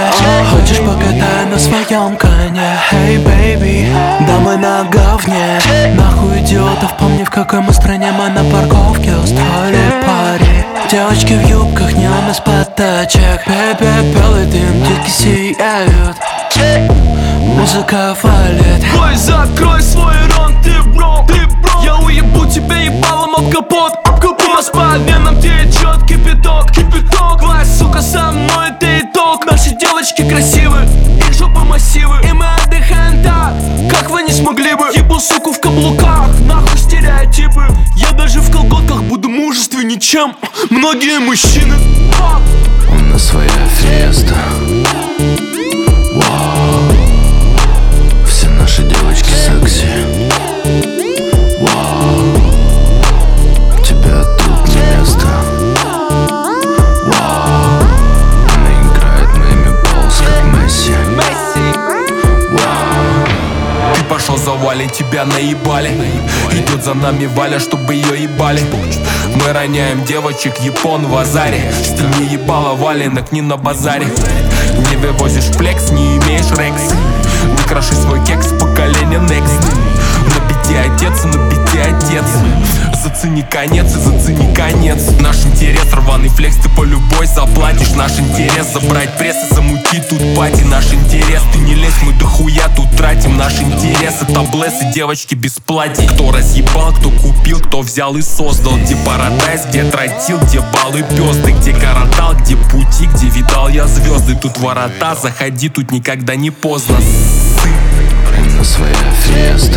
Хочешь, покатай на своем коне? Hey, baby, да мы на говне. Нахуй идиотов, помни, в какой мы стране. Мы на парковке устроили пари. Девочки в юбках, неон из-под тачек. Белый дым, детки сияют. Музыка валит. Ой, закрой свой рот, ты бро. Я уебу тебя ебалом об капот. По спальням течет кипяток. Давай, сука, со мной это итог. Наши девочки красивые, их жопы массивы. И мы отдыхаем так, как вы не смогли бы. Ебу суку в каблуках, нахуй стереотипы. Я даже в колготках буду мужественнее, чем многие мужчины. У нас своя феста. Вау. Все наши девочки секси. Вау. Тебя тут не место. Вау. Она играет моими полз, как Месси. Вау. Ты пошел за Валей, тебя наебали. Идет за нами Валя, чтобы ее ебали. Мы роняем девочек, япон в азаре. Стиль не ебала валенок, не на базаре. Не вывозишь флекс, не имеешь рекс. Не кроши свой кекс, поколение next. На бите отец, на бите отец. Зацени конец и зацени конец. Наш интерес, рваный флекс, ты по любой заплатишь. Наш интерес, забрать пресс и замутить тут пати. Наш интерес, ты не лезь, мы дохуя тут тратим. Наш интерес, это блессы, девочки без платья. Кто разъебал, кто купил, кто взял и создал. Где парадайз, где тротил, где баллы пёсты. Где каратал, где пути, где видал я звезды. Тут ворота, заходи, тут никогда не поздно. У нас своя феста.